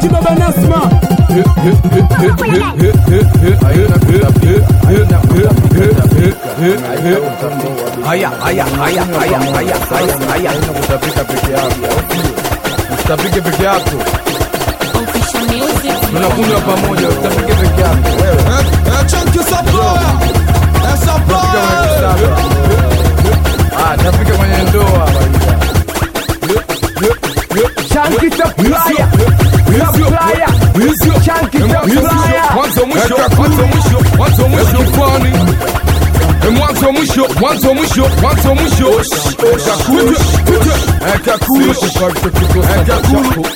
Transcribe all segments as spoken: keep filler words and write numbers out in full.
Eti baba Nasma Haya haya haya haya haya haya haya Utapika peke yako. Utapike peke yako. Official music. Tunakunywa pamoja, utapike peke yako. Wewe. Eh, chunky supplier. Eh, supplier. Ah, tapike kwenye ndoa. Chunky supplier Supplier Chunky supplier Mwanzo mwisho, mwanzo mwisho, mwanzo mwisho kwani. Mwanzo mwisho, mwanzo mwisho, mwanzo mwisho. Kakulu, kakulu, kakulu.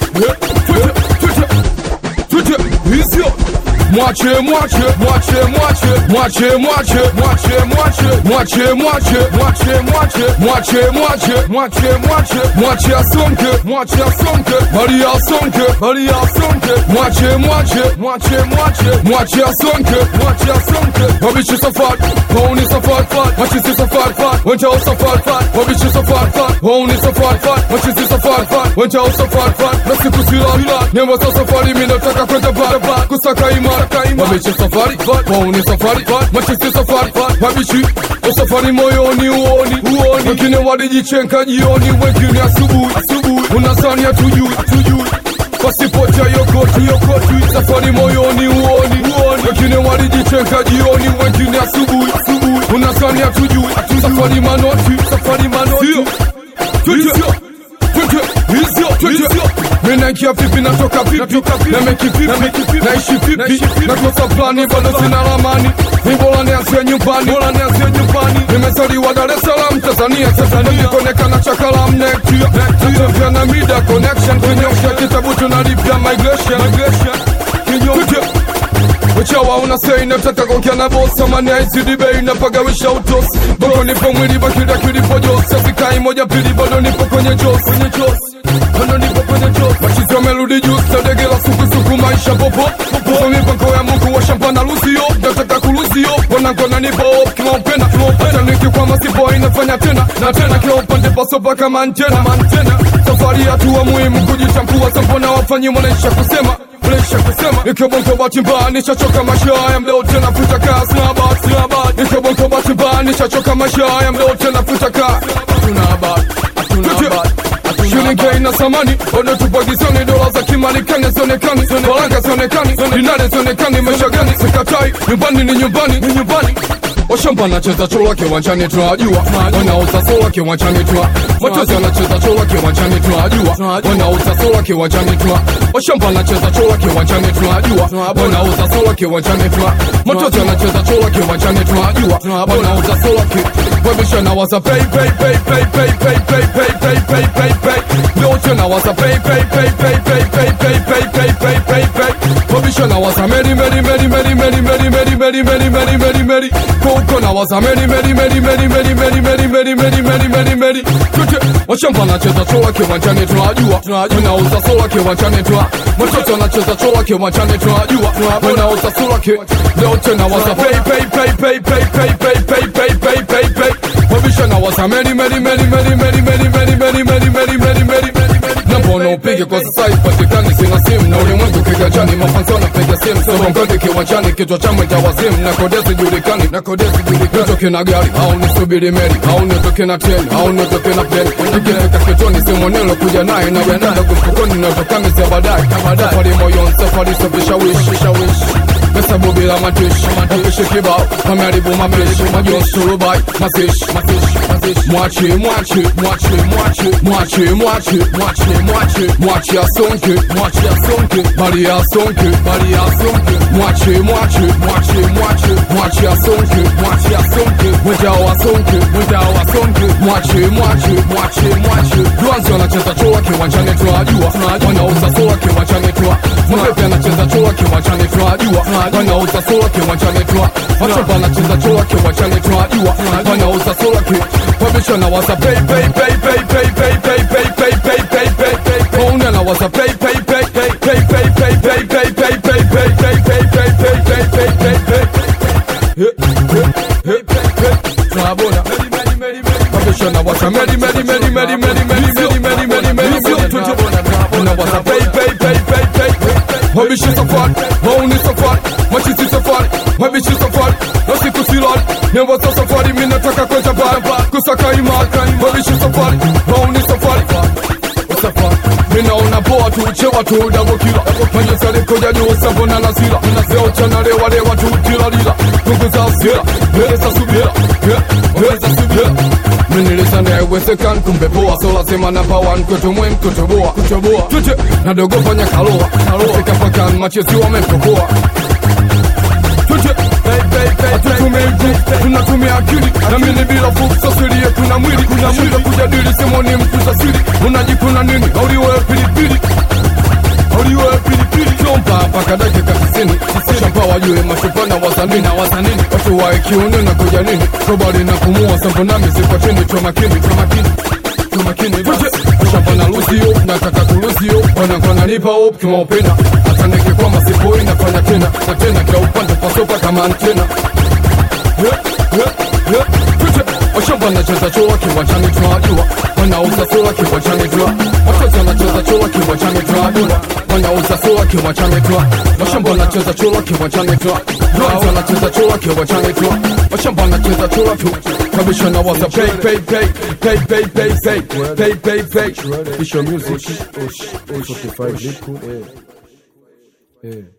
Hizyo Mwache, mwache, mwache, mwache, mwache, mwache, mwache, mwache, mwache, mwache, mwache, mwache, mwache, mwache, mwache, mwache, mwache asonke, mwache asonke, bali asonke, bali asonke, mwache, mwache, mwache, mwache, mwache asonke, mwache asonke, wabishi safari, wauni safari fat, wachi si safari fat, wanja safari fat, wabishi safari fat, wauni safari fat, wachi si safari fat, wanja safari fat, na siku sila, nemba sa safari, mimi nataka kwenda bara, kusaka imara Wabishi safari, wauni safari, machisi safari, wabishi safari moyoni uoni, uoni wengine walijichenka jioni, wengine asubuhi, asubuhi unasani hatujui, hatujui pasipocha yokotu, yokotu safari moyoni uoni, uoni wengine walijichenka jioni, wengine asubuhi, asubuhi unasani hatujui, hatujui safari manoti, safari manoti Hizyo, hizyo, hizyo Mina kia vipi natoka vipi Na meki vipi Naishi vipi Nakosa plani bado sina ramani Nibola nianzia nyumbani Nibola nianzia nyumbani Nimezaliwa Dar es Salaam Tanzania Tanzania Konekana chakala mnektia Natembea na mida connection Kinyosha kitabu tunalipia migration Migration Kinyosha Uchawa unasei nataka konkia na boss Amani haizidi bei napagawisha utosi Boko nipo mwili bakida kilipo josi Asikai moja pili bado nipo kwenye josi Kwenye josi Bado nipo kwenye josi Machizi wamerudi juu Sadegela suku suku maisha popo Popo mipango ya Mungu wa shampana luzio Nataka kuluzio Wana nkona nipo kima upenda Hata niki kwa masipo inafanya tena Na tena kila upande pasopa kama antena Safari hatua muhimu kujitambua Sampona wafanyi mwanaisha kusema Mleisha kusema Ike bonko bati mbaya nishachoka maisha haya mleo tena futa kaa sina habari sina habari Ike bonko bati mbaya nishachoka maisha haya mleo tena futa kaa Hatuna habari hatuna habari Shilingi ina samani Odo tupo gizoni dola za kimalikani Zonekani Walanga zonekani Dinare zonekani maisha gani Sikatai Nyumbani ni nyumbani Ni nyumbani Washamba nacheza chola kiwanjani tunajua Wanauza sola kiwanjani tuna Matozi anacheza chola kiwanjani tunajua Wanauza sola kiwanjani tuna Washamba nacheza chola kiwanjani tunajua Wanauza sola kiwanjani tuna Matozi anacheza chola kiwanjani tunajua Wanauza sola ki Wabisha na waza pay pay pay pay pay pay pay pay pay pay pay pay Yote na waza pay pay pay pay pay pay pay pay pay pay pay pay Wabisha na waza meri meri meri meri meri meri meri meri meri meri meri meri Koko na waza meri meri meri meri meri meri meri meri meri meri meri meri Tute Washamba nacheza chola kiwanjani tunajua Wanauza sola kiwanjani tuna Watoto nacheza chola kiwanjani tunajua Wanauza sola ki Yote na waza pay pay pay pay pay pay pay pay pay pay pay pay Wabisha na waza meri meri meri meri meri meri meri meri meri meri meri meri Na mbona upige kwa sasa ipatikani sina simu Na ulimwengu kiganjani mafanzo wanapiga simu Soma mkode kiwanjani kichwa cha mwenda wazimu Na kodesi julikani na kodesi julikani Nitoke na gari au nisubiri meri Au nitoke na treni au nitoke na pleni Nikifika kitoni simu nilo kuja naye Na wenanda kumfukoni natokani sia badai Safari moyon safari sofisha wish Pesa bubila matish Mapishi kibao Mamaribu mapishi Majon surubai Masish Mwachi mwachi Mwachi mwachi Mwachi mwachi Mwachi mwachi Mwachi asonke Mwachi asonke Bali asonke Bali asonke Mwachi mwachi Mwachi mwachi Mwachi asonke Mwachi asonke Mwendao asonke Mwendao asonke Mwachi mwachi Mwachi mwachi Duanzi wanacheza chola kiwanjani tunajua Wanauza sola kiwanjani tuna Mwepe anacheza chola kiwanjani tunajua Wanauza sola kiwanjani tuna Wachomba anacheza chola kiwanjani tunajua Wanauza sola ki Wabisha na waza pay pay pay pay pay pay pay pay pay pay pay pay pay Wauna na waza pay pay pay pay pay pay pay pay pay pay pay pay pay pay pay pay pay pay pay Tunabona Wabisha na waza meri meri meri meri meri meri meri meri meri meri Tunabona Tunabona pay pay pay pay pay wabishi safari, wauni safari, machizi safari, wabishi safari, nasiku silali, newaza safari, minataka kwenda bara, kusaka imani, wabishi safari, wauni safari, safari. Minaona poa tu, chewa tu, double killer, majisari koja juu, sabona na sila, leo chana lewa lewa tu, tila lila, tunguza asila, weleza subira, weleza subira. Minilisa na iwezekan, kumbe poa, sola sema namba one, kwetu mwen, kutoboa, kutoboa, tute, na dogo fanya kaloa, kaloa, fika pakan, machezi wamempokoa. Tute, hatutumia nguvu, tunatumia akili, na mini bila fursa siri yetu na mwili, kuna mwili kujadili simoni mkuza siri, unajikuna nini, auliwe pilipili, auliwe pilipili, chompa mpaka dakika tisini, shamba wajue mashupana wasanii na wasanini, watu wae kiuni na kuja nini, sobali na kumua sampo nami zipo chini, choma kini, choma kini, choma kini, shamba na luzio, nataka kuluzio, wana kwa nanipa up, kima upenda, hata neke kwa masipoi, nafanya tena, na tena kia upande pasopa kama antena. Washamba nacheza chola kiwachani tunajua, wanauza sola kiwachani twa, watoto nacheza chola kiwachani tunajua, wanauza sola kiwachani twa, washamba nacheza chola kiwachani twa, watoto nacheza chola kiwachani twa, washamba nacheza chola tu, kabisha na waza pay pay pay pay pay pay pay pay pay pay, Fisher Music, forty-five liquid, eh, eh.